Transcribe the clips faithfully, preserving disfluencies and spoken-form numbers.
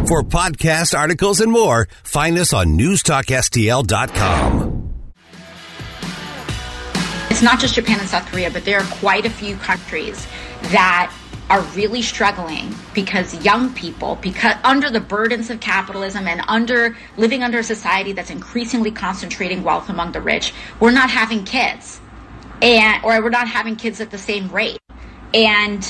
For podcasts, articles, and more, find us on news talk S T L dot com. It's not just Japan and South Korea, but there are quite a few countries that are really struggling because young people, because under the burdens of capitalism and under living under a society that's increasingly concentrating wealth among the rich, we're not having kids, and or we're not having kids at the same rate. And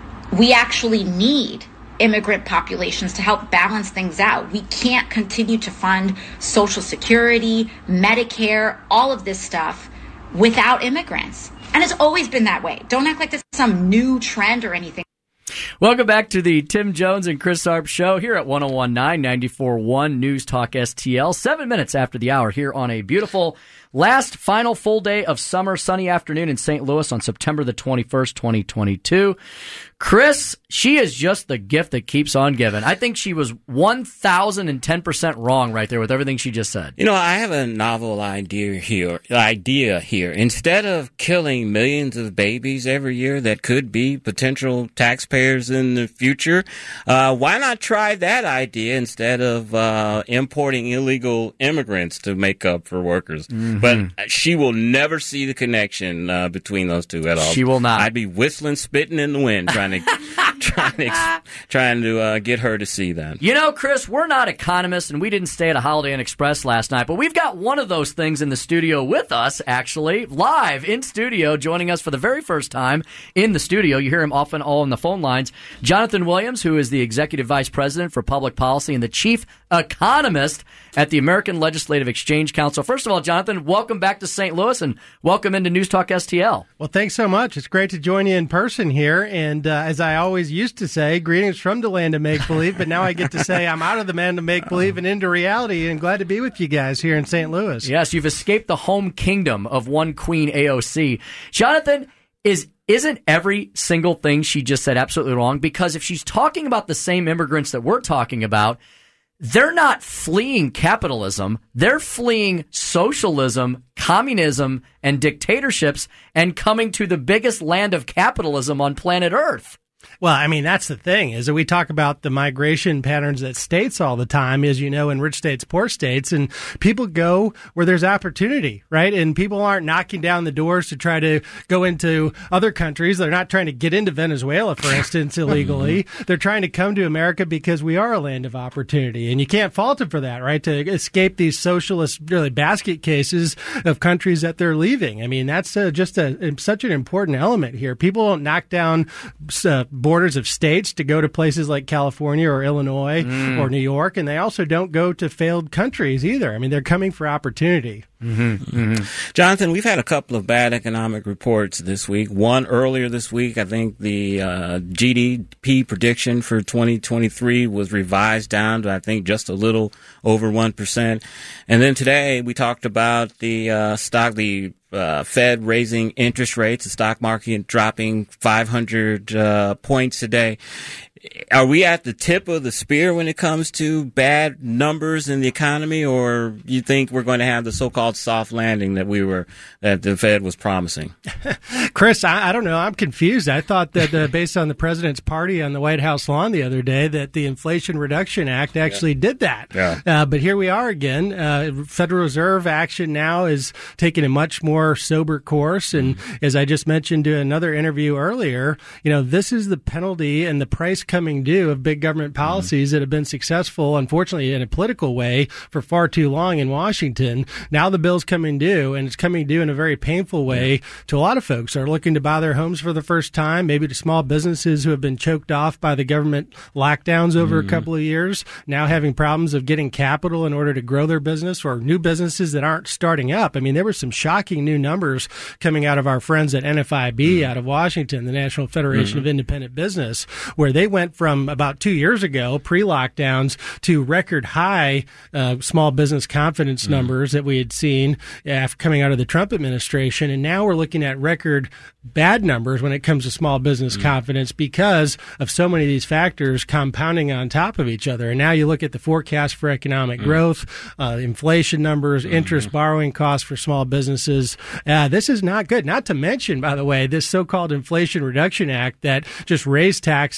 we actually need immigrant populations to help balance things out. We can't continue to fund Social Security, Medicare, all of this stuff without immigrants. And it's always been that way. Don't act like this is some new trend or anything. Welcome back to the Tim Jones and Chris Arp Show here at one oh one point nine, ninety-four point one News Talk S T L. Seven minutes after the hour here on a beautiful last final full day of summer, sunny afternoon in Saint Louis on September the twenty-first, twenty twenty-two. Chris, she is just the gift that keeps on giving. I think she was one thousand ten percent wrong right there with everything she just said. You know, I have a novel idea here. Idea here. Instead of killing millions of babies every year that could be potential taxpayers in the future, uh, why not try that idea instead of uh, importing illegal immigrants to make up for workers? Mm-hmm. But she will never see the connection uh, between those two at all. She will not. I'd be whistling, spitting in the wind, trying to trying to trying to uh, get her to see that. You know, Chris, we're not economists, and we didn't stay at a Holiday Inn Express last night, but we've got one of those things in the studio with us, actually, live in studio, joining us for the very first time in the studio. You hear him often all on the phone lines. Jonathan Williams, who is the Executive Vice President for Public Policy and the Chief Economist at the American Legislative Exchange Council. First of all, Jonathan, welcome back to Saint Louis, and welcome into News Talk S T L. Well, thanks so much. It's great to join you in person here, and uh, as I always used to say, greetings from the land of make-believe, but now I get to say I'm out of the land of make-believe and into reality, and glad to be with you guys here in Saint Louis. Yes, you've escaped the home kingdom of one Queen A O C. Jonathan, is isn't every single thing she just said absolutely wrong? Because if she's talking about the same immigrants that we're talking about, they're not fleeing capitalism. They're fleeing socialism, communism, and dictatorships and coming to the biggest land of capitalism on planet Earth. Well, I mean, that's the thing, is that we talk about the migration patterns that states all the time, as you know, in rich states, poor states, and people go where there's opportunity, right? And people aren't knocking down the doors to try to go into other countries. They're not trying to get into Venezuela, for instance, illegally. They're trying to come to America because we are a land of opportunity, and you can't fault them for that, right? To escape these socialist, really basket cases of countries that they're leaving. I mean, that's uh, just a, such an important element here. People don't knock down uh, borders of states to go to places like California or Illinois mm. or New York, and they also don't go to failed countries either. I mean, they're coming for opportunity. Mm-hmm, mm-hmm. Jonathan, we've had a couple of bad economic reports this week. One earlier this week, I think the uh, G D P prediction for twenty twenty-three was revised down to, I think, just a little over one percent. And then today we talked about the uh, stock, the Uh, Fed raising interest rates, the stock market dropping five hundred uh, points today. Are we at the tip of the spear when it comes to bad numbers in the economy, or you think we're going to have the so-called soft landing that we were that the Fed was promising? Chris, I, I don't know. I'm confused. I thought that uh, based on the president's party on the White House lawn the other day, that the Inflation Reduction Act actually yeah. did that. Yeah. Uh, but here we are again. Uh, Federal Reserve action now is taking a much more sober course. And mm-hmm. as I just mentioned in another interview earlier, you know, this is the penalty and the price coming due of big government policies mm-hmm. that have been successful, unfortunately, in a political way for far too long in Washington. Now the bill's coming due, and it's coming due in a very painful way yeah. to a lot of folks who are looking to buy their homes for the first time, maybe to small businesses who have been choked off by the government lockdowns over mm-hmm. a couple of years, now having problems of getting capital in order to grow their business, or new businesses that aren't starting up. I mean, there were some shocking new numbers coming out of our friends at N F I B mm-hmm. out of Washington, the National Federation mm-hmm. of Independent Business, where they went from about two years ago, pre-lockdowns, to record high uh, small business confidence mm-hmm. numbers that we had seen after coming out of the Trump administration. And now we're looking at record bad numbers when it comes to small business mm-hmm. confidence because of so many of these factors compounding on top of each other. And now you look at the forecast for economic mm-hmm. growth, uh, inflation numbers, mm-hmm. interest borrowing costs for small businesses. Uh, this is not good. Not to mention, by the way, this so-called Inflation Reduction Act that just raised taxes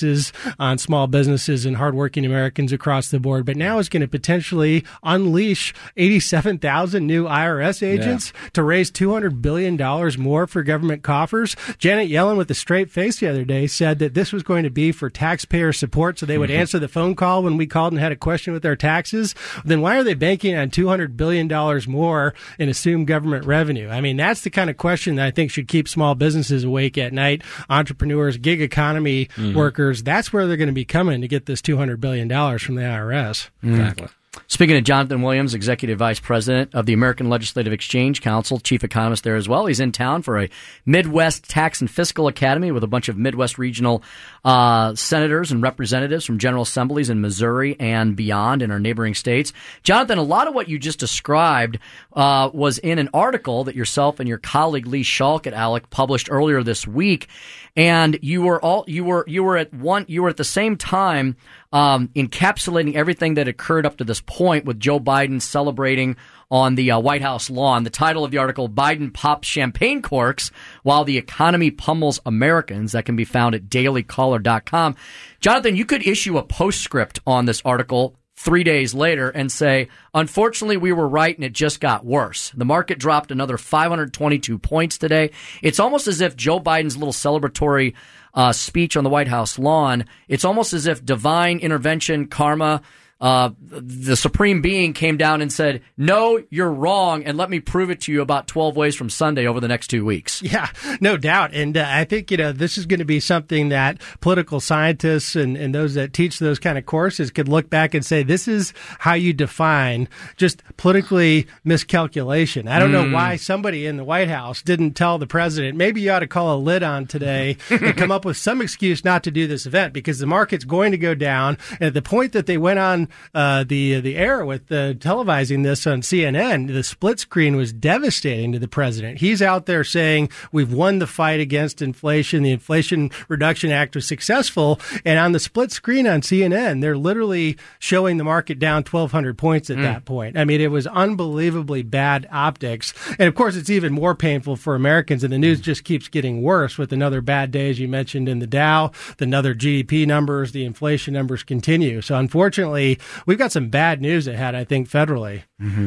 on small businesses and hardworking Americans across the board, but now is going to potentially unleash eighty-seven thousand new I R S agents yeah. to raise two hundred billion dollars more for government coffers. Janet Yellen, with a straight face the other day, said that this was going to be for taxpayer support, so they would mm-hmm. answer the phone call when we called and had a question with their taxes. Then why are they banking on two hundred billion dollars more in assumed government revenue? I mean, that's the kind of question that I think should keep small businesses awake at night. Entrepreneurs, gig economy mm-hmm. workers, that's where they're going to be coming to get this two hundred billion dollars from the I R S. Mm-hmm. Exactly. Speaking of Jonathan Williams, Executive Vice President of the American Legislative Exchange Council, Chief Economist there as well. He's in town for a Midwest Tax and Fiscal Academy with a bunch of Midwest regional uh, senators and representatives from general assemblies in Missouri and beyond in our neighboring states. Jonathan, a lot of what you just described uh, was in an article that yourself and your colleague Lee Schalk at ALEC published earlier this week. And you were all you were you were at one you were at the same time um, encapsulating everything that occurred up to this point with Joe Biden celebrating on the uh, White House lawn. The title of the article: Biden pops champagne corks while the economy pummels Americans. That can be found at daily caller dot com. Jonathan, you could issue a postscript on this article three days later and say, unfortunately, we were right and it just got worse. The market dropped another five hundred twenty-two points today. It's almost as if Joe Biden's little celebratory uh, speech on the White House lawn, it's almost as if divine intervention, karma, Uh, the supreme being came down and said, no, you're wrong, and let me prove it to you about twelve ways from Sunday over the next two weeks. Yeah, no doubt. And uh, I think, you know, this is going to be something that political scientists and, and those that teach those kind of courses could look back and say, this is how you define just politically miscalculation. I don't mm. know why somebody in the White House didn't tell the president, maybe you ought to call a lid on today and come up with some excuse not to do this event, because the market's going to go down. And at the point that they went on Uh, the the air with uh, televising this on C N N, the split screen was devastating to the president. He's out there saying we've won the fight against inflation. The Inflation Reduction Act was successful. And on the split screen on C N N, they're literally showing the market down twelve hundred points at mm. that point. I mean, it was unbelievably bad optics. And of course, it's even more painful for Americans. And the news just keeps getting worse with another bad day, as you mentioned, in the Dow, the another G D P numbers, the inflation numbers continue. So unfortunately, we've got some bad news ahead, I think, federally. Mm-hmm.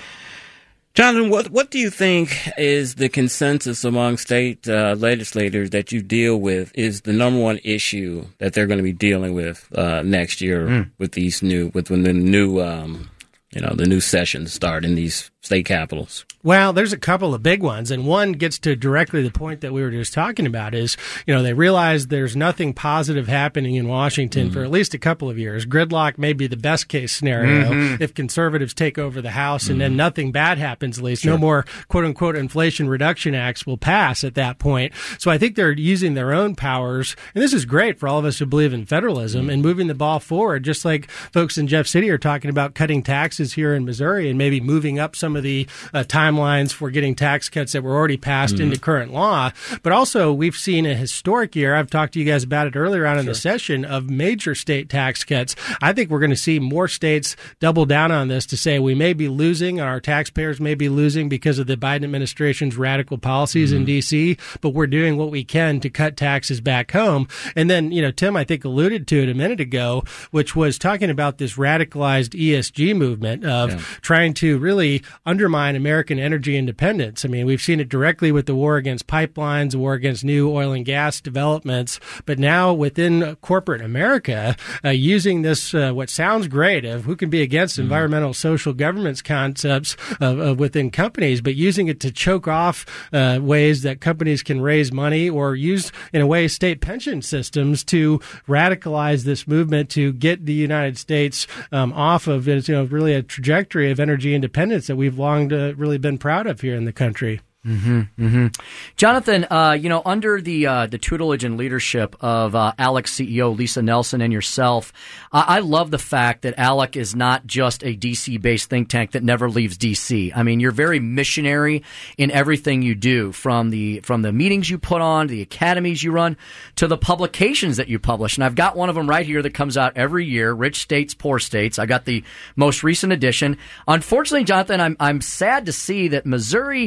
Jonathan, what what do you think is the consensus among state uh, legislators that you deal with is the number one issue that they're going to be dealing with uh, next year mm. with these new with when the new um, you know the new sessions start in these state capitals? Well, there's a couple of big ones, and one gets to directly the point that we were just talking about is, you know, they realize there's nothing positive happening in Washington mm-hmm. for at least a couple of years. Gridlock may be the best case scenario mm-hmm. if conservatives take over the House mm-hmm. and then nothing bad happens, at least. Sure. No more quote-unquote Inflation Reduction Acts will pass at that point. So I think they're using their own powers, and this is great for all of us who believe in federalism mm-hmm. and moving the ball forward, just like folks in Jeff City are talking about cutting taxes here in Missouri and maybe moving up some of the uh, timelines for getting tax cuts that were already passed mm-hmm. into current law. But also, we've seen a historic year. I've talked to you guys about it earlier on in sure. the session of major state tax cuts. I think we're going to see more states double down on this to say we may be losing, and our taxpayers may be losing because of the Biden administration's radical policies mm-hmm. in D C, but we're doing what we can to cut taxes back home. And then, you know, Tim, I think, alluded to it a minute ago, which was talking about this radicalized E S G movement of yeah. trying to really undermine American energy independence. I mean, we've seen it directly with the war against pipelines, the war against new oil and gas developments, but now within corporate America, uh, using this, uh, what sounds great of who can be against mm-hmm. environmental social governance concepts of, of within companies, but using it to choke off uh, ways that companies can raise money, or use, in a way, state pension systems to radicalize this movement to get the United States um, off of, you know, really a trajectory of energy independence that we've long uh, really been proud of here in the country. Mm-hmm, mm-hmm. Jonathan, uh, you know, under the uh, the tutelage and leadership of uh, ALEC C E O Lisa Nelson and yourself, uh, I love the fact that ALEC is not just a D C-based think tank that never leaves D C. I mean, you're very missionary in everything you do, from the from the meetings you put on, the academies you run, to the publications that you publish. And I've got one of them right here that comes out every year, Rich States, Poor States. I got the most recent edition. Unfortunately, Jonathan, I'm I'm sad to see that Missouri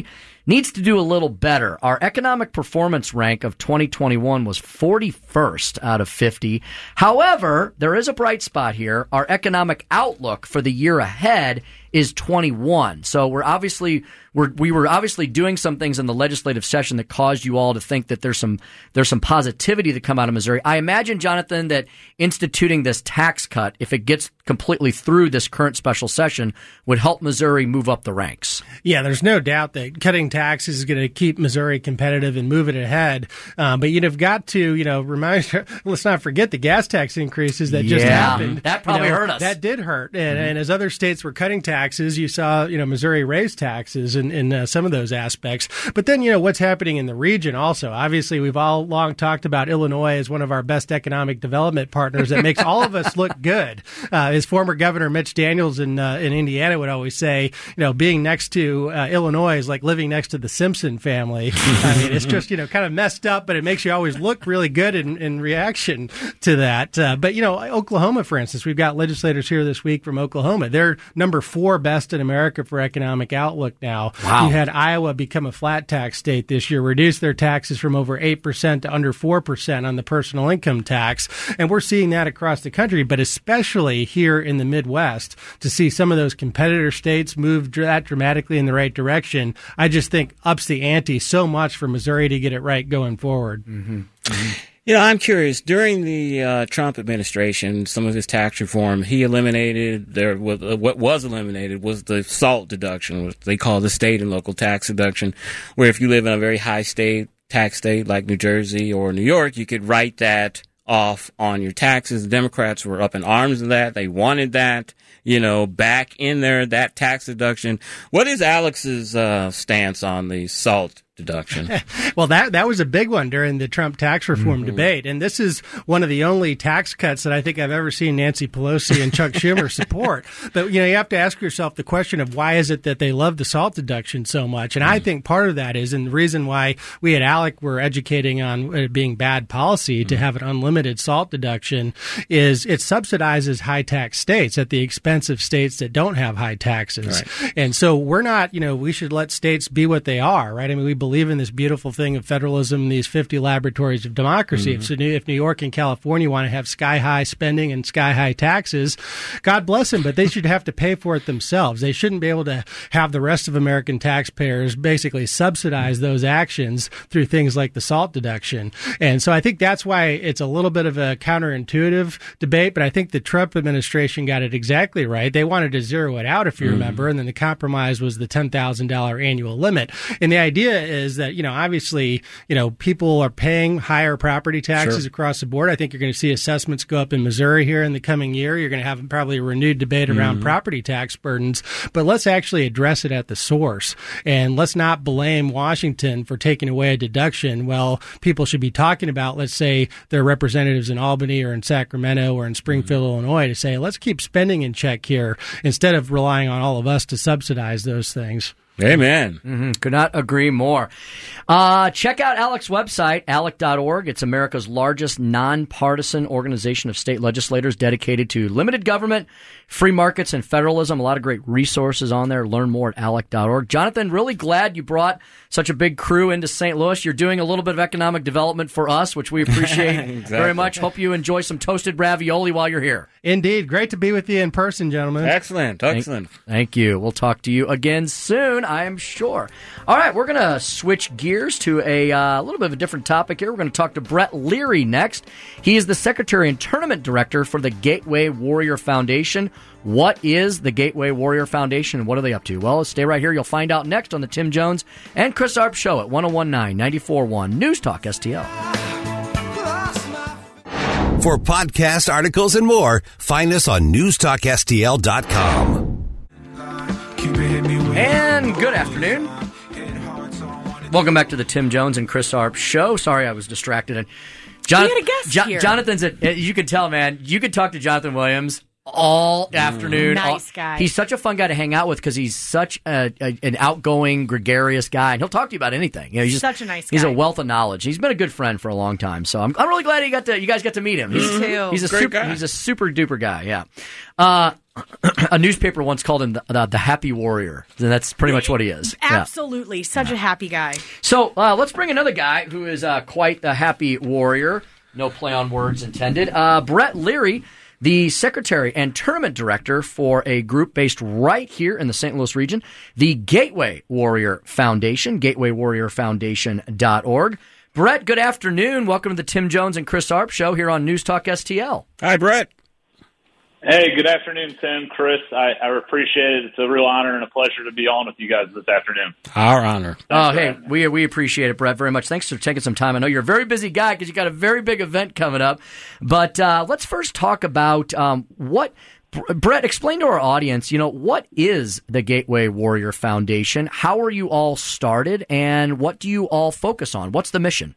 needs to do a little better. Our economic performance rank of twenty twenty-one was forty-first out of fifty. However, there is a bright spot here. Our economic outlook for the year ahead is twenty-one. So we're obviously we're we were obviously doing some things in the legislative session that caused you all to think that there's some there's some positivity to come out of Missouri. I imagine, Jonathan, that instituting this tax cut, if it gets completely through this current special session, would help Missouri move up the ranks. Yeah, there's no doubt that cutting taxes is going to keep Missouri competitive and move it ahead. Um, but you'd have got to, you know, remind. Let's not forget the gas tax increases that just yeah, happened. That probably you know, hurt us. That did hurt. And, Mm-hmm. and as other states were cutting taxes, you saw, you know, Missouri raise taxes in, in uh, some of those aspects. But then, you know, what's happening in the region also. Obviously, we've all long talked about Illinois as one of our best economic development partners that makes all of us look good. Uh, his former governor, Mitch Daniels, in, uh, in Indiana would always say, you know, being next to uh, Illinois is like living next to the Simpson family. I mean, it's just, you know, kind of messed up, but it makes you always look really good in, in reaction to that. Uh, but, you know, Oklahoma, for instance, we've got legislators here this week from Oklahoma. They're number four best in America for economic outlook now. Wow. You had Iowa become a flat tax state this year, reduce their taxes from over eight percent to under four percent on the personal income tax. And we're seeing that across the country, but especially here in the Midwest, to see some of those competitor states move that dramatically in the right direction, I just think ups the ante so much for Missouri to get it right going forward. Mm-hmm. Mm-hmm. You know, I'm curious. During the uh, Trump administration, some of his tax reform, he eliminated there. What was eliminated was the SALT deduction, what they call the state and local tax deduction, where if you live in a very high state tax state like New Jersey or New York, you could write that off on your taxes. The Democrats were up in arms of that. They wanted that, you know, back in there, that tax deduction. What is Alex's uh, stance on the SALT deduction? Well, that that was a big one during the Trump tax reform mm-hmm. debate. And this is one of the only tax cuts that I think I've ever seen Nancy Pelosi and Chuck Schumer support. But, you know, you have to ask yourself the question of why is it that they love the SALT deduction so much? And mm-hmm. I think part of that is, and the reason why we at ALEC were educating on it being bad policy mm-hmm. to have an unlimited SALT deduction, is it subsidizes high tax states at the expense of states that don't have high taxes. Right. And so we're not, you know, we should let states be what they are, right? I mean, we believe in this beautiful thing of federalism, these fifty laboratories of democracy. Mm-hmm. If, so New, if New York and California want to have sky-high spending and sky-high taxes, God bless them, but they should have to pay for it themselves. They shouldn't be able to have the rest of American taxpayers basically subsidize those actions through things like the SALT deduction. And so I think that's why it's a little bit of a counterintuitive debate, but I think the Trump administration got it exactly right. They wanted to zero it out, if you mm-hmm. remember, and then the compromise was the ten thousand dollars annual limit. And the idea is that, you know, obviously, you know, people are paying higher property taxes sure. across the board. I think you're going to see assessments go up in Missouri here in the coming year. You're going to have probably a renewed debate around mm-hmm. property tax burdens, but let's actually address it at the source. And let's not blame Washington for taking away a deduction. Well, people should be talking about, let's say, their representatives in Albany or in Sacramento or in Springfield, mm-hmm. Illinois, to say, let's keep spending in check here instead of relying on all of us to subsidize those things. Amen. Mm-hmm. Could not agree more. Uh, check out ALEC's website, alec dot org. It's America's largest nonpartisan organization of state legislators dedicated to limited government, free markets, and federalism. A lot of great resources on there. Learn more at alec dot org. Jonathan, really glad you brought such a big crew into Saint Louis. You're doing a little bit of economic development for us, which we appreciate exactly. very much. Hope you enjoy some toasted ravioli while you're here. Indeed. Great to be with you in person, gentlemen. Excellent. Excellent. Thank, thank you. We'll talk to you again soon, I am sure. All right, we're going to switch gears to a uh, little bit of a different topic here. We're going to talk to Brett Leary next. He is the Secretary and Tournament Director for the Gateway Warrior Foundation. What is the Gateway Warrior Foundation and what are they up to? Well, stay right here. You'll find out next on the Tim Jones and Chris Arp Show at one oh one nine, ninety-four point one News Talk S T L. For podcast articles and more, find us on news talk S T L dot com. And good afternoon. Welcome back to the Tim Jones and Chris Arp Show. Sorry I was distracted. And John- we had a guest Jo- here. Jonathan's, a, you can tell, man, you could talk to Jonathan Williams all afternoon. Nice all, guy. He's such a fun guy to hang out with because he's such a, a, an outgoing, gregarious guy, and he'll talk to you about anything. You know, he's just, such a nice guy. He's a wealth of knowledge. He's been a good friend for a long time, so I'm, I'm really glad you got to you guys got to meet him. He's, Me too. He's a Great super guy. he's a super duper guy. Yeah. Uh, a newspaper once called him the, the, the happy warrior, and that's pretty much what he is. Absolutely. Yeah. Such a happy guy. So uh, let's bring another guy who is uh, quite a happy warrior. No play on words intended. Uh, Brett Leary, the secretary and tournament director for a group based right here in the Saint Louis region, the Gateway Warrior Foundation, gateway warrior foundation dot org. Brett, good afternoon. Welcome to the Tim Jones and Chris Arp Show here on News Talk S T L. Hi, Brett. Hey, good afternoon, Tim, Chris. I, I appreciate it. It's a real honor and a pleasure to be on with you guys this afternoon. Our honor. Oh, hey, we we appreciate it, Brett, very much. Thanks for taking some time. I know you're a very busy guy because you got a very big event coming up. But uh, let's first talk about um, what Brett, explain to our audience, you know, what is the Gateway Warrior Foundation? How are you all started, and what do you all focus on? What's the mission?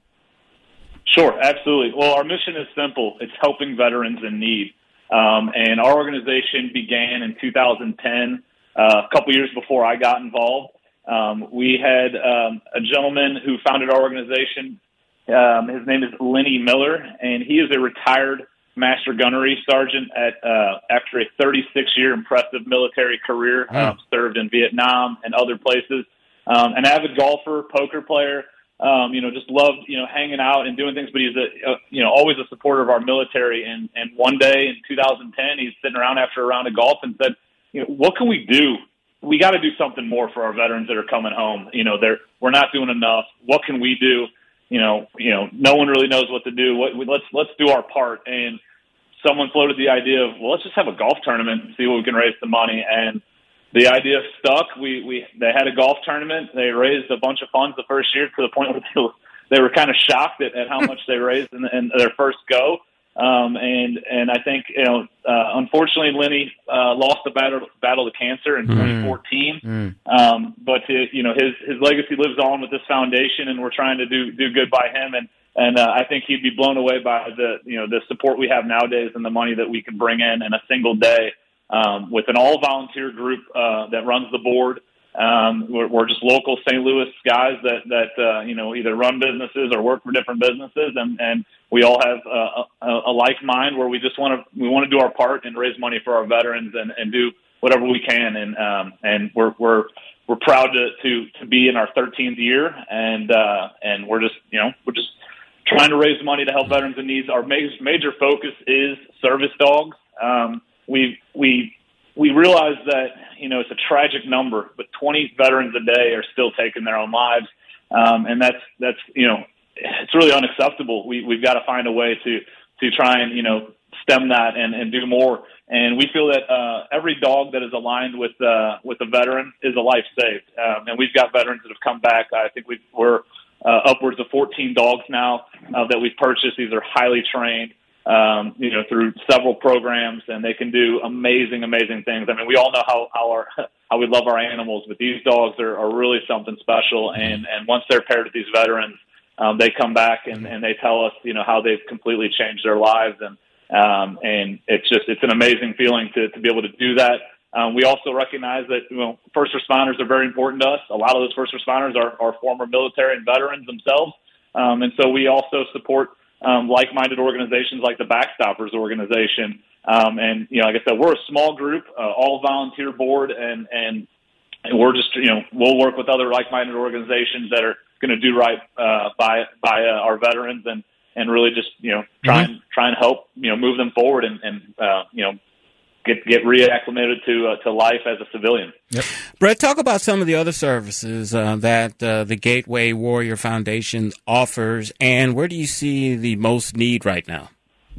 Sure, absolutely. Well, our mission is simple. It's helping veterans in need. Um, and our organization began in two thousand ten, uh, a couple years before I got involved. Um, we had um, a gentleman who founded our organization. Um, his name is Lenny Miller, and he is a retired Master Gunnery Sergeant at uh, after a thirty-six year impressive military career, mm. um, served in Vietnam and other places. Um, an avid golfer, poker player. Um, you know, just loved, you know, hanging out and doing things, but he's a, a you know, always a supporter of our military. And, and one day in two thousand ten, he's sitting around after a round of golf and said, you know, what can we do? We got to do something more for our veterans that are coming home. You know, they're, we're not doing enough. What can we do? You know, you know, no one really knows what to do. What, let's, let's do our part. And someone floated the idea of, well, let's just have a golf tournament and see what we can raise the money. And the idea stuck. We, we, they had a golf tournament. They raised a bunch of funds the first year to the point where they were, they were kind of shocked at, at how much they raised in, in their first go. Um, and, and I think, you know, uh, unfortunately, Lenny, uh, lost the battle, battle to cancer in mm. twenty fourteen. Mm. Um, but, to, you know, his, his legacy lives on with this foundation, and we're trying to do, do good by him. And, and, uh, I think he'd be blown away by the, you know, the support we have nowadays and the money that we can bring in in a single day. Um, with an all-volunteer group uh, that runs the board. Um, we're, we're just local Saint Louis guys that, that uh, you know, either run businesses or work for different businesses, and, and we all have uh, a, a like mind where we just want to we want to do our part and raise money for our veterans and, and do whatever we can. And um, and we're we're we're proud to, to, to be in our thirteenth year, and uh, and we're just you know we're just trying to raise money to help veterans in need. Our major, major focus is service dogs. Um, We we we realize that, you know, it's a tragic number, but twenty veterans a day are still taking their own lives, um, and that's that's you know, it's really unacceptable. We we've got to find a way to to try and you know stem that and, and do more. And we feel that uh, every dog that is aligned with uh, with a veteran is a life saved. Um, and we've got veterans that have come back. I think we've, we're uh, upwards of fourteen dogs now uh, that we've purchased. These are highly trained. Um, you know, through several programs, and they can do amazing, amazing things. I mean, we all know how, how our, how we love our animals, but these dogs are, are really something special. And, and once they're paired with these veterans, um, they come back and, and they tell us, you know, how they've completely changed their lives. And, um, and it's just, it's an amazing feeling to, to be able to do that. Um, we also recognize that, you know, first responders are very important to us. A lot of those first responders are, are former military and veterans themselves. Um, and so we also support Um, like-minded organizations like the Backstoppers organization. Um, and, you know, like I said, we're a small group, uh, all volunteer board, and, and, and we're just, you know, we'll work with other like-minded organizations that are going to do right, uh, by, by, uh, our veterans and, and really just, you know, try mm-hmm. and, try and help, you know, move them forward and, and, uh, you know, get, get reacclimated to, uh, to life as a civilian. Yep. Brett, talk about some of the other services uh, that uh, the Gateway Warrior Foundation offers, and where do you see the most need right now?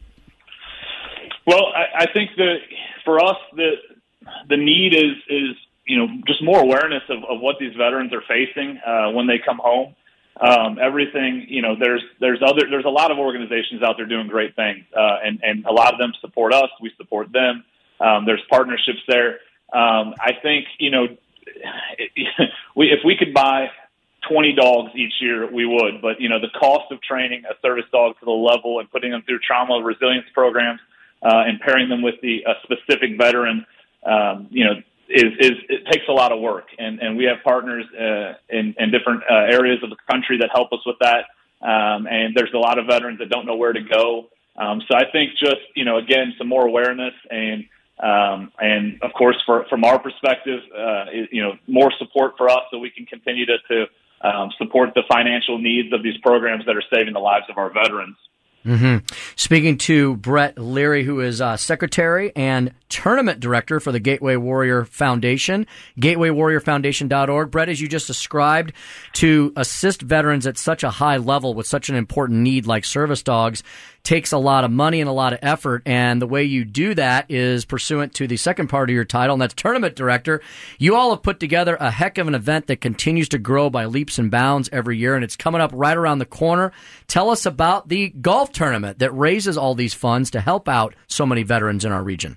Well, I, I think that for us, the the need is is you know just more awareness of, of what these veterans are facing uh, when they come home. Um, everything, you know, there's there's other there's a lot of organizations out there doing great things, uh, and and a lot of them support us. We support them. Um, there's partnerships there. Um, I think, you know, we, if we could buy twenty dogs each year, we would. But, you know, the cost of training a service dog to the level and putting them through trauma resilience programs uh, and pairing them with the a specific veteran, um, you know, is, is it takes a lot of work. And, and we have partners uh, in, in different uh, areas of the country that help us with that. Um, and there's a lot of veterans that don't know where to go. Um, so I think just, you know, again, some more awareness and Um, and of course, for, from our perspective, uh, it, you know, more support for us so we can continue to, to um, support the financial needs of these programs that are saving the lives of our veterans. Mm-hmm. Speaking to Brett Leary, who is uh, Secretary and Tournament Director for the Gateway Warrior Foundation, gateway warrior foundation dot org. Brett, as you just described, to assist veterans at such a high level with such an important need like service dogs takes a lot of money and a lot of effort, and the way you do that is pursuant to the second part of your title, and that's Tournament Director. You all have put together a heck of an event that continues to grow by leaps and bounds every year, and it's coming up right around the corner. Tell us about the golf tournament that raises all these funds to help out so many veterans in our region.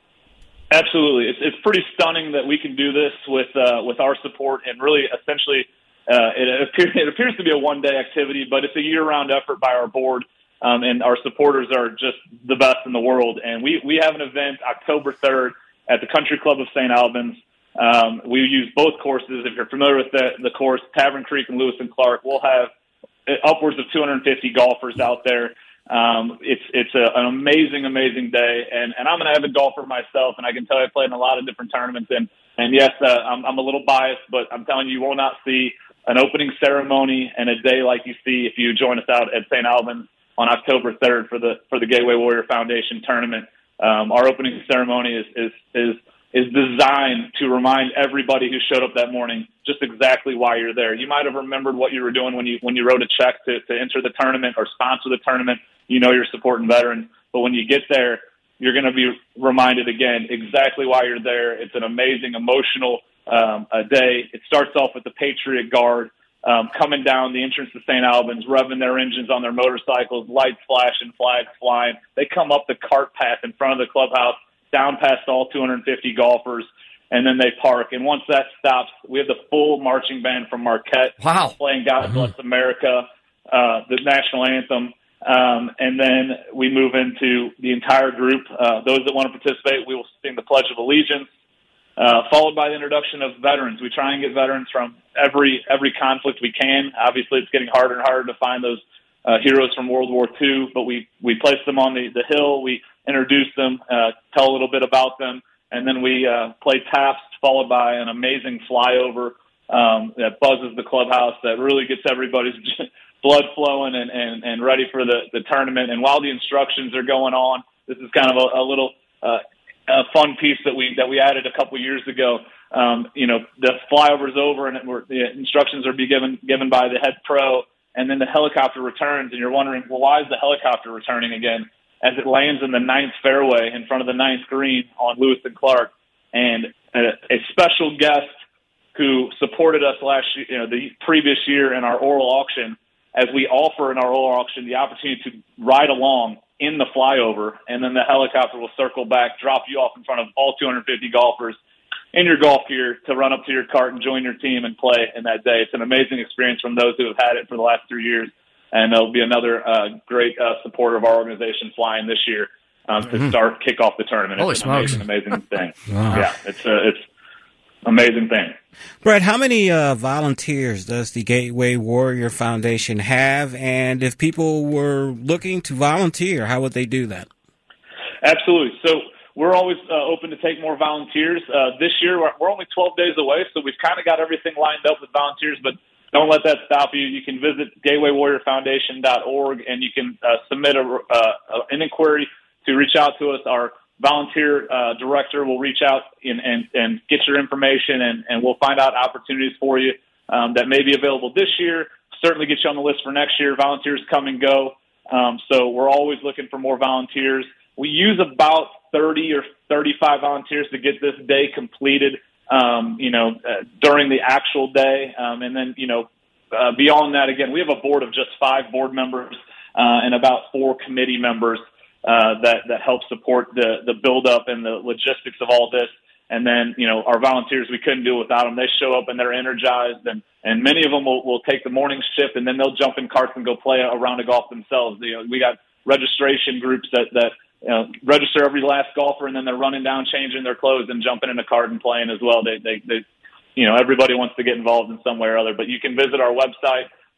Absolutely. It's, it's pretty stunning that we can do this with uh, with our support, and really essentially uh, it, appears, it appears to be a one-day activity, but it's a year-round effort by our board. Um, and our supporters are just the best in the world. And we, we have an event October third at the Country Club of Saint Albans. Um, we use both courses. If you're familiar with the, the course, Tavern Creek and Lewis and Clark, we'll have upwards of two hundred fifty golfers out there. Um, it's it's a, an amazing, amazing day. And, and I'm an avid golfer myself, and I can tell you I played in a lot of different tournaments. And, and yes, uh, I'm, I'm a little biased, but I'm telling you, you will not see an opening ceremony and a day like you see if you join us out at Saint Albans on October third for the for the Gateway Warrior Foundation tournament. Um, our opening ceremony is, is is is designed to remind everybody who showed up that morning just exactly why you're there. You might have remembered what you were doing when you when you wrote a check to, to enter the tournament or sponsor the tournament. You know you're supporting veterans, but when you get there, you're going to be reminded again exactly why you're there. It's an amazing, emotional um, a day. It starts off with the Patriot Guard Um, coming down the entrance to Saint Albans, revving their engines on their motorcycles, lights flashing, flags flying. They come up the cart path in front of the clubhouse, down past all two hundred fifty golfers, and then they park. And once that stops, we have the full marching band from Marquette wow. playing God Bless America, uh, the national anthem. Um, and then we move into the entire group. Uh, those that want to participate, we will sing the Pledge of Allegiance. Uh, followed by the introduction of veterans. We try and get veterans from every every conflict we can. Obviously, it's getting harder and harder to find those uh, heroes from World War Two, but we, we place them on the, the hill. We introduce them, uh, tell a little bit about them, and then we uh, play taps, followed by an amazing flyover um, that buzzes the clubhouse, that really gets everybody's blood flowing and, and, and ready for the, the tournament. And while the instructions are going on, this is kind of a, a little uh, a fun piece that we that we added a couple years ago. Um, you know, the flyover's over and it, we're, the instructions are be given given by the head pro, and then the helicopter returns, and you're wondering, well, why is the helicopter returning again? As it lands in the ninth fairway in front of the ninth green on Lewis and Clark, and a, a special guest who supported us last year, you know, the previous year in our oral auction, as we offer in our oral auction the opportunity to ride along in the flyover, and then the helicopter will circle back, drop you off in front of all two hundred fifty golfers in your golf gear to run up to your cart and join your team and play in that day. It's an amazing experience from those who have had it for the last three years, and there'll be another uh, great uh, supporter of our organization flying this year um, to mm-hmm. start kick off the tournament. Holy it's an smokes. amazing, amazing thing. Wow. Yeah, it's uh, it's amazing thing. Brett, how many uh, volunteers does the Gateway Warrior Foundation have? And if people were looking to volunteer, how would they do that? Absolutely. So we're always uh, open to take more volunteers. Uh, this year, we're, we're only twelve days away, so we've kind of got everything lined up with volunteers, but don't let that stop you. You can visit gateway warrior foundation dot org, and you can uh, submit a, uh, an inquiry to reach out to us. Our volunteer uh, director will reach out and, and, and get your information, and, and we'll find out opportunities for you um, that may be available this year. Certainly get you on the list for next year. Volunteers come and go, um, so we're always looking for more volunteers. We use about thirty or thirty-five volunteers to get this day completed, um, you know, uh, during the actual day. Um, and then, you know, uh, beyond that, again, we have a board of just five board members uh, and about four committee members Uh, that, that help support the, the build-up and the logistics of all this. And then, you know, our volunteers, we couldn't do it without them. They show up and they're energized, and, and many of them will, will take the morning shift, and then they'll jump in carts and go play a round of golf themselves. You know, we got registration groups that, that you know, register every last golfer, and then they're running down, changing their clothes, and jumping in a cart and playing as well. They, they, they, you know, everybody wants to get involved in some way or other. But you can visit our website,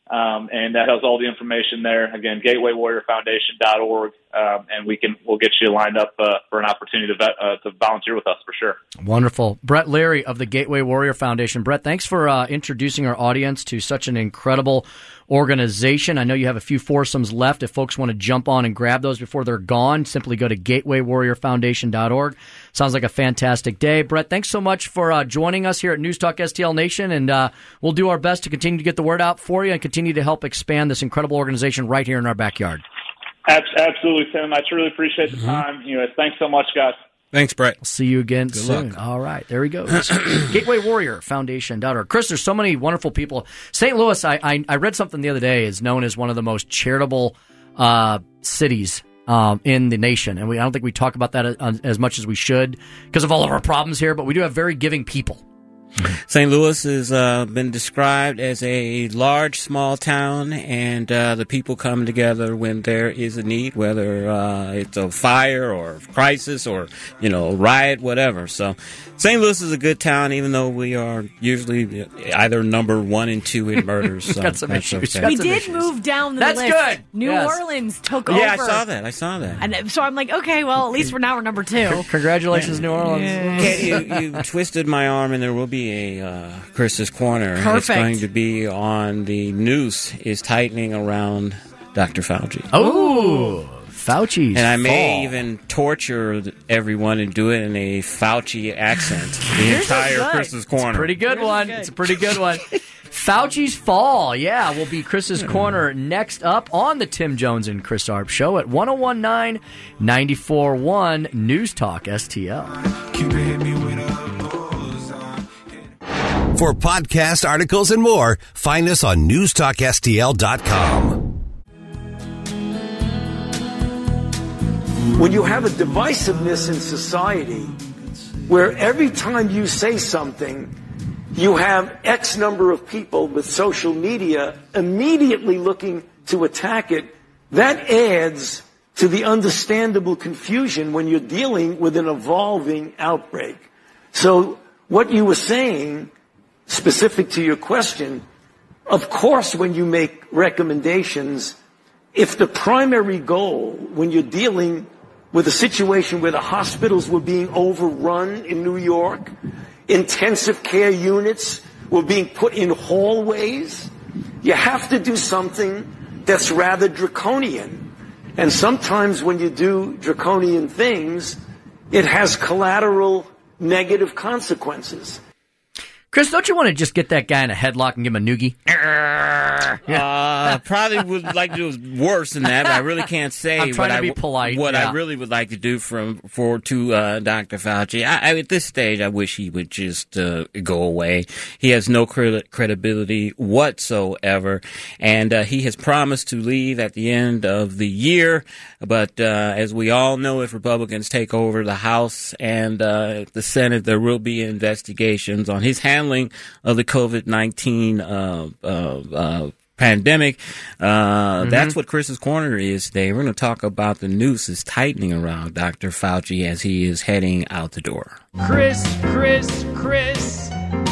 Um, and that has all the information there. Again, gateway warrior foundation dot org, um, and we can we'll get you lined up uh, for an opportunity to vet, uh, to volunteer with us for sure. Wonderful. Brett Leary of the Gateway Warrior Foundation. Brett, thanks for uh, introducing our audience to such an incredible organization. I know you have a few foursomes left. If folks want to jump on and grab those before they're gone, simply go to gateway warrior foundation dot org. Sounds like a fantastic day. Brett, thanks so much for uh, joining us here at News Talk S T L Nation, and uh, we'll do our best to continue to get the word out for you and continue to help expand this incredible organization right here in our backyard. Absolutely, Tim. I truly appreciate the Mm-hmm. time. You know, thanks so much, guys. Thanks, Brett. We'll see you again Good soon. luck. All right, there he goes. gateway warrior foundation dot org. Chris, there's so many wonderful people. Saint Louis, I, I, I read something the other day, is known as one of the most charitable uh, cities um, in the nation. And we, I don't think we talk about that as, as much as we should because of all of our problems here, but we do have very giving people. Saint Louis has uh, been described as a large, small town, and uh, the people come together when there is a need, whether uh, it's a fire or crisis or, you know, riot, whatever. So Saint Louis is a good town, even though we are usually either number one and two in murders. So Got some that's issues. okay. We Got some did issues. move down the That's list. good. New Yes. Orleans took Yeah, over. I saw that. I saw that. And so I'm like, okay, well, at least we're now we're number two. Congratulations, New Orleans. Okay, you, you twisted my arm, and there will be a uh, Chris's Corner. It's Perfect. going to be on the noose is tightening around Doctor Fauci. Oh, Fauci's And I may fall. even torture everyone and do it in a Fauci accent. The Yours is entire good. Chris's Corner. Pretty good Yours is one. good. It's a pretty good one. Fauci's Fall, yeah, will be Chris's Corner next up on the Tim Jones and Chris Arp Show at one oh one nine, ninety-four point one News Talk S T L. For podcast articles and more, find us on news talk S T L dot com. When you have a divisiveness in society where every time you say something, you have X number of people with social media immediately looking to attack it, that adds to the understandable confusion when you're dealing with an evolving outbreak. So what you were saying, specific to your question, of course, when you make recommendations, if the primary goal when you're dealing with a situation where the hospitals were being overrun in New York, intensive care units were being put in hallways, you have to do something that's rather draconian. And sometimes when you do draconian things, it has collateral negative consequences. Chris, don't you want to just get that guy in a headlock and give him a noogie? Uh, probably would like to do worse than that, but I really can't say. I'm trying what to be I, polite, What yeah. I really would like to do from for to uh, Doctor Fauci, I, I, at this stage, I wish he would just uh, go away. He has no cre- credibility whatsoever, and uh, he has promised to leave at the end of the year. But uh, as we all know, if Republicans take over the House and uh, the Senate, there will be investigations on his handling of the COVID nineteen uh, uh, uh, pandemic. Uh, Mm-hmm. That's what Chris's Corner is today. We're going to talk about the noose is tightening around Doctor Fauci as he is heading out the door. Chris, Chris, Chris.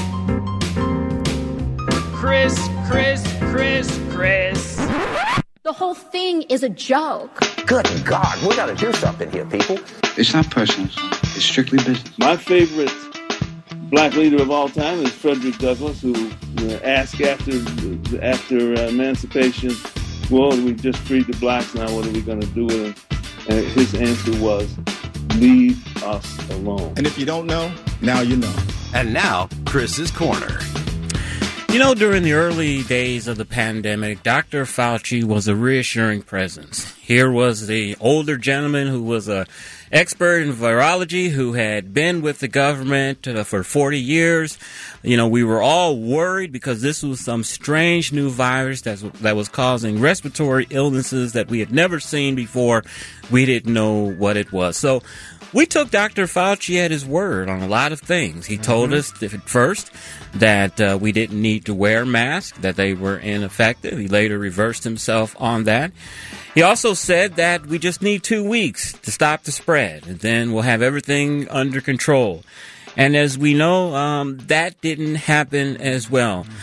Chris, Chris, Chris, Chris. The whole thing is a joke. Good God, we got to do something here, people. It's not personal. It's strictly business. My favorite black leader of all time is Frederick Douglass, who you know, asked after after uh, emancipation, well, we just freed the blacks, now what are we going to do with them? And his answer was, leave us alone. And if you don't know, now you know. And now, Chris's Corner. You know, during the early days of the pandemic, Doctor Fauci was a reassuring presence. Here was the older gentleman who was a expert in virology, who had been with the government uh, for forty years. You know, we were all worried because this was some strange new virus that, that was causing respiratory illnesses that we had never seen before. We didn't know what it was. So we took Doctor Fauci at his word on a lot of things. He told us at first that uh, we didn't need to wear masks, that they were ineffective. He later reversed himself on that. He also said that we just need two weeks to stop the spread, and then we'll have everything under control. And as we know, um, that didn't happen as well. Mm-hmm.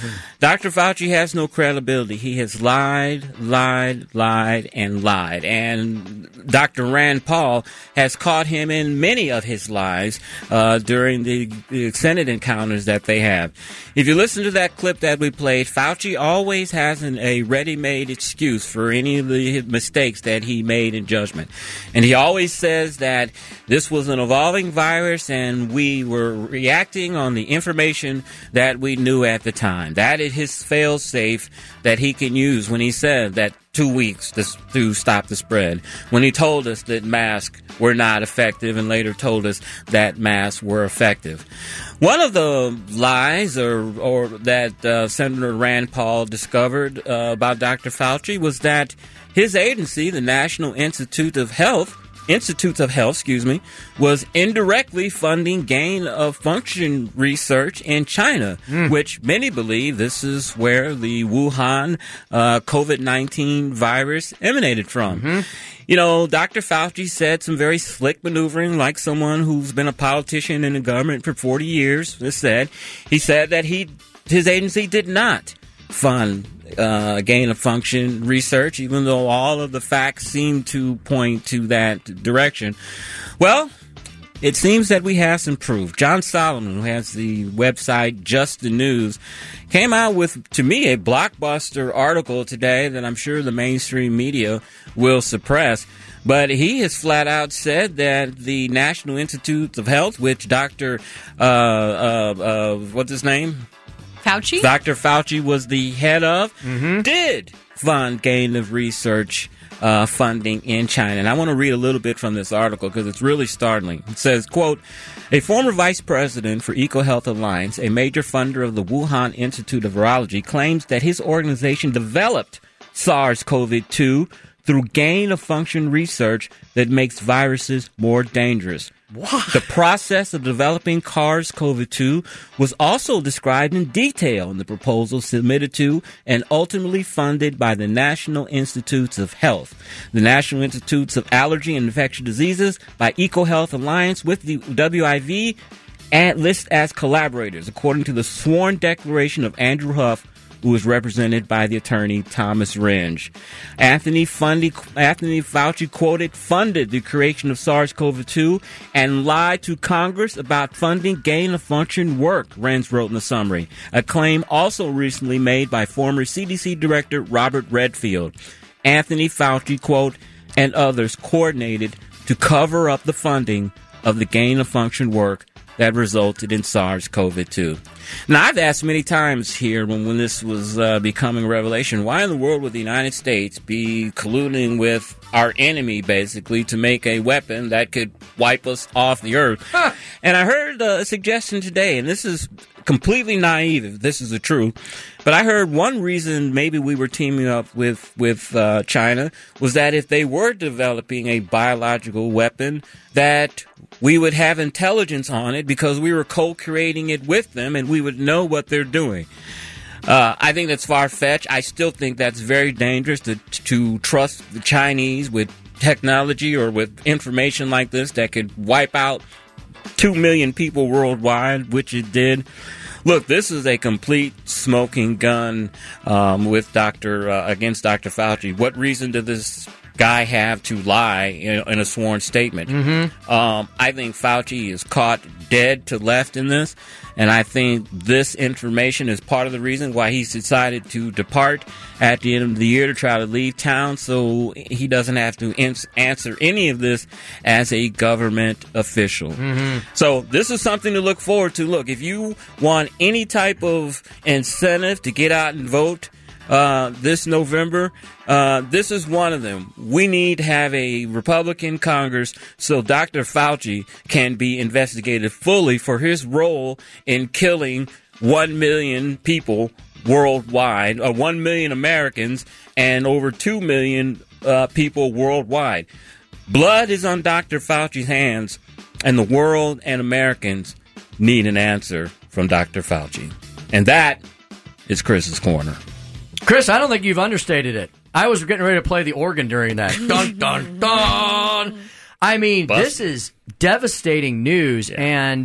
Doctor Fauci has no credibility. He has lied, lied, lied, and lied. And Doctor Rand Paul has caught him in many of his lies uh, during the, the Senate encounters that they have. If you listen to that clip that we played, Fauci always has an, a ready-made excuse for any of the mistakes that he made in judgment. And he always says that this was an evolving virus and we were reacting on the information that we knew at the time. That is his fail-safe that he can use when he said that two weeks to, to stop the spread, when he told us that masks were not effective and later told us that masks were effective. One of the lies or, or that uh, Senator Rand Paul discovered uh, about Doctor Fauci was that his agency, the National Institute of Health, Institutes of Health, excuse me, was indirectly funding gain of function research in China, mm. which many believe this is where the Wuhan uh, COVID nineteen virus emanated from. Mm-hmm. You know, Doctor Fauci said some very slick maneuvering, like someone who's been a politician in the government for forty years has said. He said that he his agency did not fund uh, gain of function research, even though all of the facts seem to point to that direction. Well, it seems that we have some proof. John Solomon, who has the website Just the News, came out with, to me, a blockbuster article today that I'm sure the mainstream media will suppress. But he has flat out said that the National Institutes of Health, which Doctor Uh, uh, uh, what's his name? Fauci? Doctor Fauci was the head of, mm-hmm. did fund gain of research uh, funding in China. And I want to read a little bit from this article because it's really startling. It says, quote, a former vice president for EcoHealth Alliance, a major funder of the Wuhan Institute of Virology, claims that his organization developed SARS-C o V two through gain-of-function research that makes viruses more dangerous. What? The process of developing SARS-C o V two was also described in detail in the proposal submitted to and ultimately funded by the National Institutes of Health, the National Institutes of Allergy and Infectious Diseases, by EcoHealth Alliance with the W I V, and list as collaborators, according to the sworn declaration of Andrew Huff, who is represented by the attorney Thomas Renge. Anthony, Fundy, Anthony Fauci, quoted, funded the creation of SARS-C o V two and lied to Congress about funding gain-of-function work, Renge wrote in the summary, a claim also recently made by former C D C Director Robert Redfield. Anthony Fauci, quote, and others coordinated to cover up the funding of the gain-of-function work that resulted in SARS-C o V two. Now, I've asked many times here when, when this was uh, becoming a revelation, why in the world would the United States be colluding with our enemy, basically, to make a weapon that could wipe us off the earth? Huh. And I heard uh, a suggestion today, and this is completely naive if this is the truth, but I heard one reason maybe we were teaming up with, with uh, China was that if they were developing a biological weapon, that we would have intelligence on it because we were co-creating it with them and we would know what they're doing. Uh, I think that's far-fetched. I still think that's very dangerous to, to trust the Chinese with technology or with information like this that could wipe out two million people worldwide, which it did. Look, this is a complete smoking gun um, with Doctor Uh, against Doctor Fauci. What reason did this guy have to lie in, in a sworn statement? Mm-hmm. Um, I think Fauci is caught dead to left in this, and I think this information is part of the reason why he's decided to depart at the end of the year to try to leave town so he doesn't have to ins- answer any of this as a government official. Mm-hmm. So this is something to look forward to. Look, if you want any type of incentive to get out and vote Uh, this November, uh, this is one of them. We need to have a Republican Congress so Doctor Fauci can be investigated fully for his role in killing one million people worldwide, or one million Americans, and over two million uh, people worldwide. Blood is on Doctor Fauci's hands, and the world and Americans need an answer from Doctor Fauci. And that is Chris's Corner. Chris, I don't think you've understated it. I was getting ready to play the organ during that. Dun, dun, dun. I mean, Bust. This is devastating news, yeah. and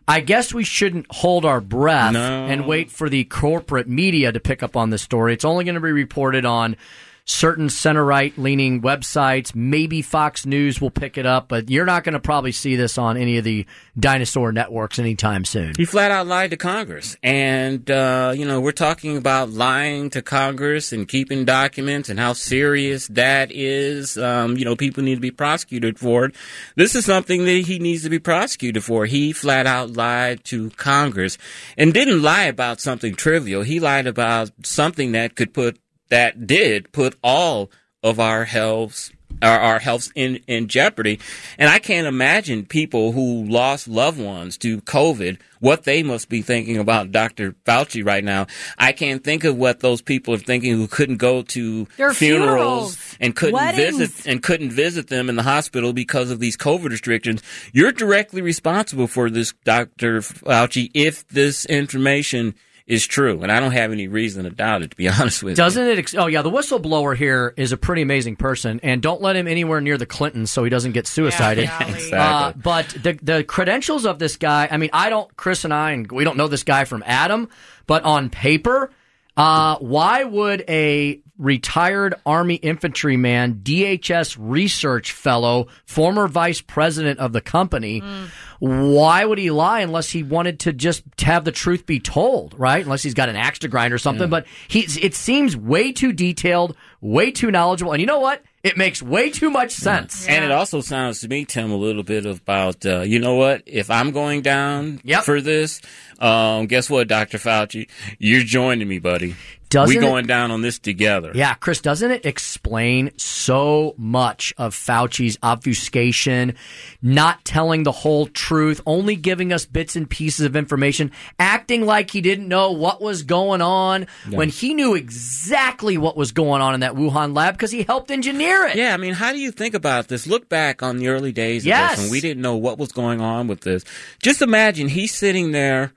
I guess we shouldn't hold our breath no. and wait for the corporate media to pick up on this story. It's only going to be reported on certain center-right leaning websites. Maybe Fox News will pick it up, but you're not going to probably see this on any of the dinosaur networks anytime soon. He flat out lied to Congress. And, uh, you know, we're talking about lying to Congress and keeping documents and how serious that is. Um, you know, people need to be prosecuted for it. This is something that he needs to be prosecuted for. He flat out lied to Congress and didn't lie about something trivial. He lied about something that could put that did put all of our healths, our, our healths in, in jeopardy. And I can't imagine people who lost loved ones to COVID, what they must be thinking about Doctor Fauci right now. I can't think of what those people are thinking who couldn't go to Their funerals, funerals and couldn't weddings. visit and couldn't visit them in the hospital because of these COVID restrictions. You're directly responsible for this, Doctor Fauci, if this information is true, and I don't have any reason to doubt it, to be honest with Doesn't you. it? Ex- oh, yeah, the whistleblower here is a pretty amazing person, and don't let him anywhere near the Clintons so he doesn't get suicided. Yeah, exactly. Uh, but the the credentials of this guy, I mean, I don't, Chris and I, and we don't know this guy from Adam, but on paper, uh, why would a retired Army infantryman, D H S research fellow, former vice president of the company, mm. why would he lie unless he wanted to just have the truth be told, right? Unless he's got an axe to grind or something. Yeah. But he, it seems way too detailed, way too knowledgeable. And you know what? It makes way too much sense. Yeah. And it also sounds to me, Tim, a little bit about, uh, you know what? If I'm going down yep. for this, um, guess what, Doctor Fauci? You're joining me, buddy. We're going it, down on this together. Yeah, Chris, doesn't it explain so much of Fauci's obfuscation, not telling the whole truth, only giving us bits and pieces of information, acting like he didn't know what was going on yeah. when he knew exactly what was going on in that Wuhan lab because he helped engineer it. Yeah, I mean, how do you think about this? Look back on the early days of yes. this when we didn't know what was going on with this. Just imagine he's sitting there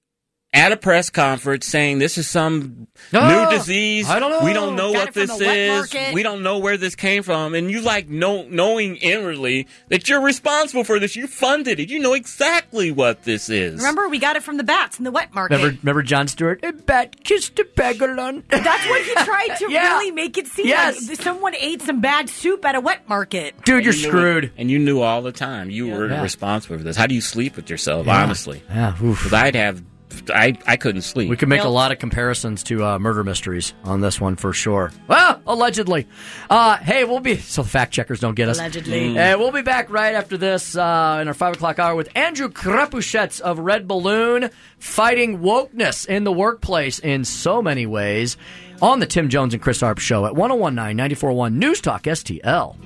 at a press conference saying this is some oh, new disease. I don't know. We don't know Got what this is. We don't know where this came from. And you like know, knowing inwardly that you're responsible for this. You funded it. You know exactly what this is. Remember, we got it from the bats in the wet market. Remember, remember Jon Stewart? A bat kissed a Pegalon. That's what he tried to yeah. really make it seem yes. like someone ate some bad soup at a wet market. Dude, you're you screwed. It, and you knew all the time. You yeah. were yeah. responsible for this. How do you sleep with yourself, yeah. honestly? Yeah. Because I'd have... I, I couldn't sleep. We could make a lot of comparisons to uh, murder mysteries on this one for sure. Well, allegedly. Uh, hey, we'll be... So the fact checkers don't get us. Allegedly. Mm. Uh, we'll be back right after this uh, in our five o'clock hour with Andrew Crapuchettes of Red Balloon, fighting wokeness in the workplace in so many ways on the Tim Jones and Chris Arp Show at one oh one nine, ninety-four point one News Talk S T L.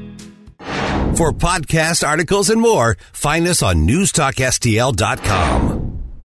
For podcasts, articles, and more, find us on news talk S T L dot com.